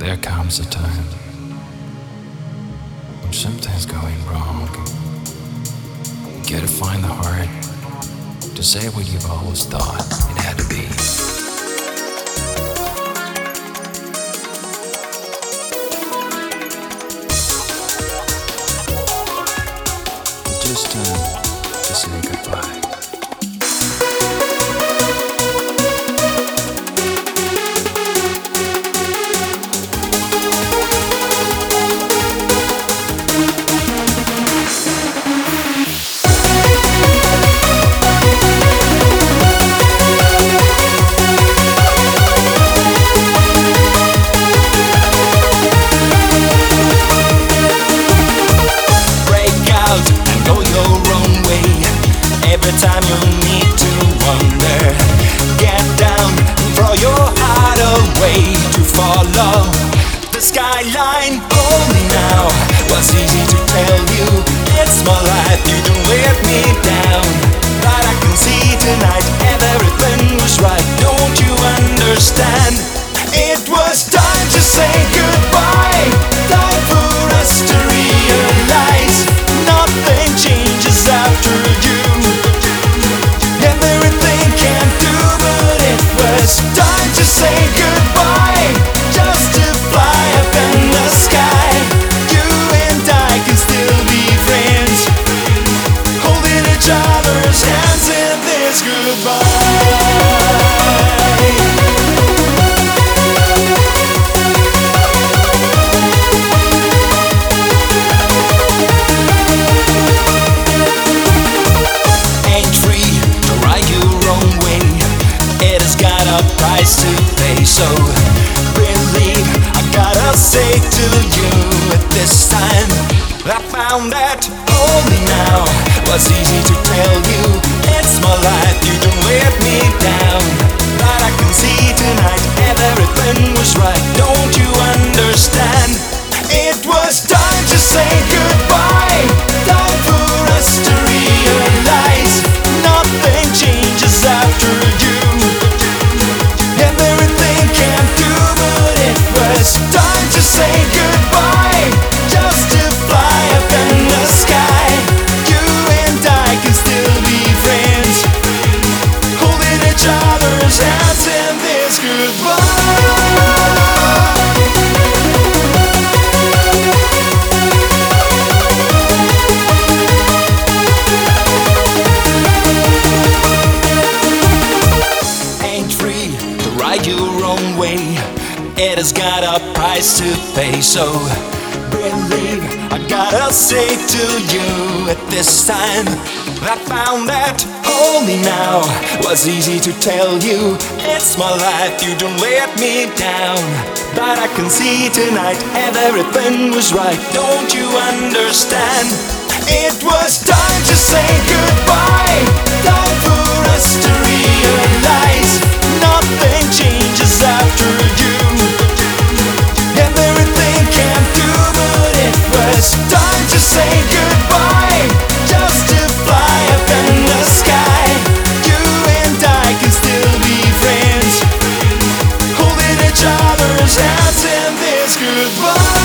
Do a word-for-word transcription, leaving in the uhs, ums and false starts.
There comes a time when something's going wrong. You gotta find the heart to say what you've always thought it had to be. Just time to say goodbye. Every time you need to wonder, get down and throw your heart away to follow the skyline. Hold me now, was easy to tell you. It's my life, you don't let me down. But I can see tonight everything was right. Don't you understand? It was time to say goodbye. Time for us to realize nothing changes after you. Time to say goodbye, just to fly up in the sky. You and I can still be friends, holding each other's hands in this goodbye. Ain't free to ride your own way. It has got a price to pay, so believe I gotta say to you at this time, I found that only now was easy to tell you. It's my life, you don't let me down. But I can see tonight everything was right. Don't you understand? It was time to say goodbye. Time for us to realize nothing changes after you. Time to say goodbye, just to fly up in the sky. You and I can still be friends, holding each other's hands in this goodbye. Ain't free to ride your own way. It has got a price to pay, so believe I gotta say to you at this time, I found that only now was easy to tell you. It's my life, you don't let me down. But I can see tonight everything was right. Don't you understand? It was time to say goodbye. Time for us to realize nothing changes after you. Time to say goodbye, just to fly up in the sky. You and I can still be friends, holding each other's hands in this goodbye.